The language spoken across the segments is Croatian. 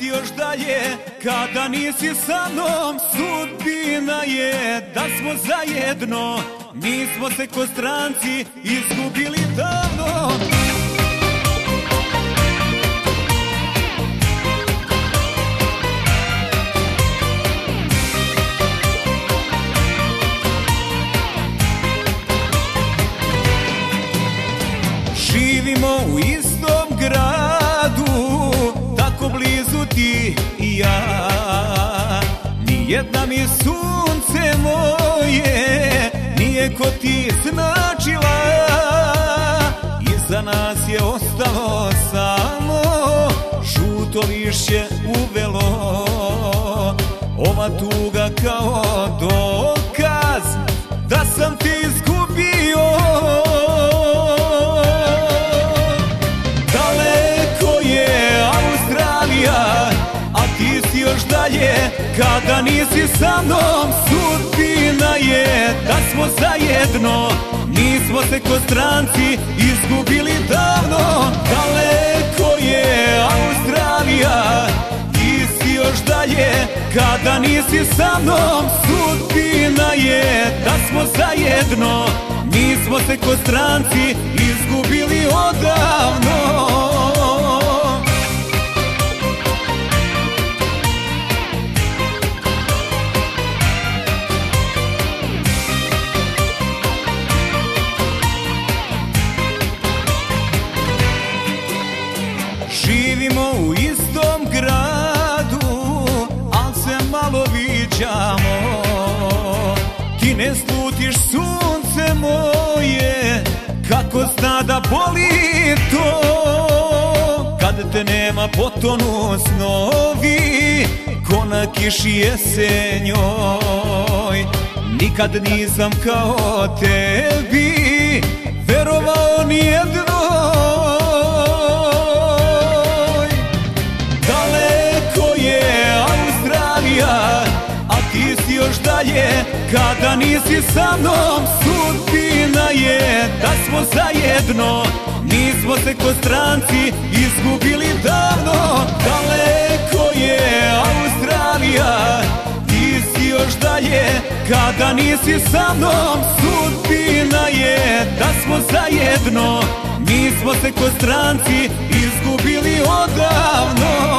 si još dalje kada nisi sa mnom. Sudbina je da smo zajedno, mi smo se ko stranci izgubili davno. Živimo u istom gradu, tako blizu ti i ja. Nijedna mi sunce moje nije ko ti značila. Iza nas je ostalo samo žuto lišće uvelo. Ova tuga kao dokaz da sam te izgubio. Još dalje kada nisi sa mnom. Sudbina je da smo zajedno, mi smo se ko stranci izgubili davno. Daleko je Australija, ti si još dalje kada nisi sa mnom. Sudbina je da smo zajedno, mi smo se ko stranci izgubili odavno. Živimo u istom gradu, al se malo viđamo. Ti ne slutiš sunce moje, kako zna da boli to. Kad te nema potonu snovi, ko na kiši jesenjoj. Nikad nisam kao tebi verovao nijednoj. Ti si još dalje kada nisi sa mnom. Sudbina je da smo zajedno, mi smo se ko stranci izgubili davno. Daleko je Australija, ti si još dalje kada nisi sa mnom. Sudbina je da smo zajedno, mi smo se ko stranci izgubili odavno.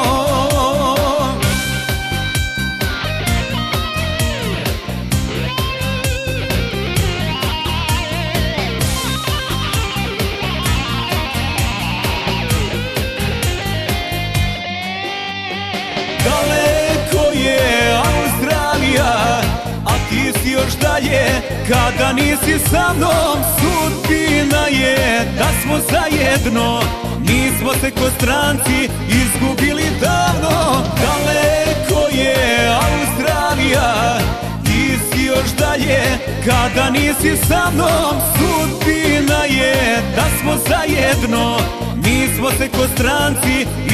Ti si još dalje kada nisi sa mnom. Sudbina je da smo zajedno, mi smo se ko stranci izgubili davno. Daleko je Australija, ti si još dalje kada nisi sa mnom. Sudbina je da smo zajedno, mi smo se ko stranci